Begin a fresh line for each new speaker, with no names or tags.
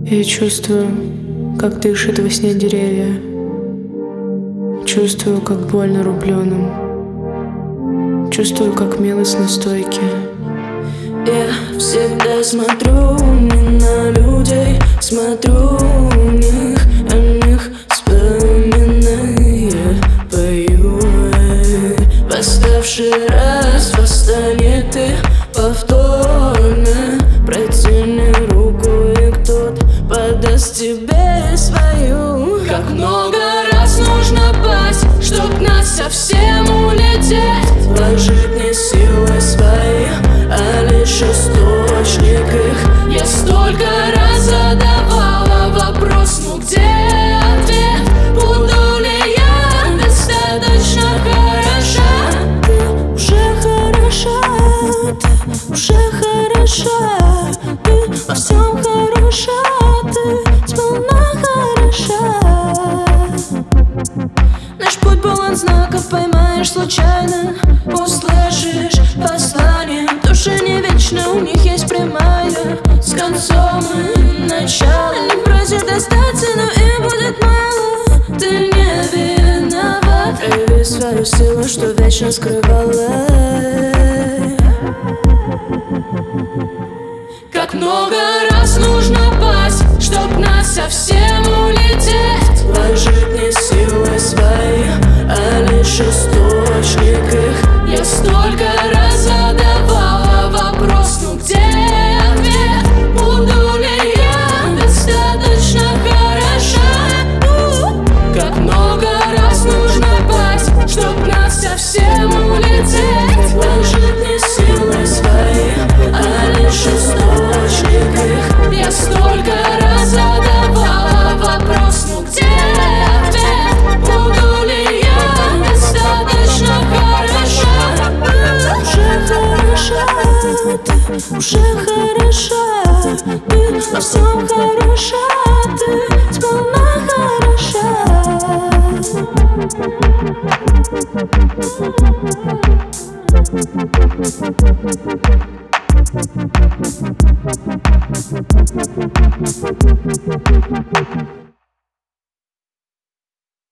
Я чувствую, как дышат во сне деревья. Чувствую, как больно рубленым. Чувствую, как милость на стойке.
Я всегда смотрю не на людей, смотрю в них, о них вспоминая, пою. Восставший раз восстанет и повторно. Протяни руку, и кто-то подаст тебе свою. Как много раз нужно пасть, чтоб нас совсем улететь. Вложить не силы свои, а лишь источник их. Я столько раз задавала вопрос, ну где ответ? Буду ли я достаточно хороша? Ты уже хороша, ты уже хороша. Ты во всем хороша, ты сполна хороша. Наш путь полон знаков, поймаешь случайно, услышишь послание. Души не вечно, у них есть прямая с концом и началом. Они просят остаться, но им будет мало. Ты не виноват. Прояви свою силу, что вечно скрывала. Как много раз нужно пасть, чтоб нас совсем улететь. Вложить не силы свои, а лишь источник их. Я столько раз задавала вопрос, ну где ответ? Буду ли я достаточно хороша? Как много раз нужно пасть, чтоб нас совсем улететь. Вложить не силы свои, а лишь источник их. Я столько раз задавала вопрос, ну где ответ? Буду ли я достаточно хороша? Уже хороша, ты уже хороша. Ты во всем хороша, ты сполна хороша.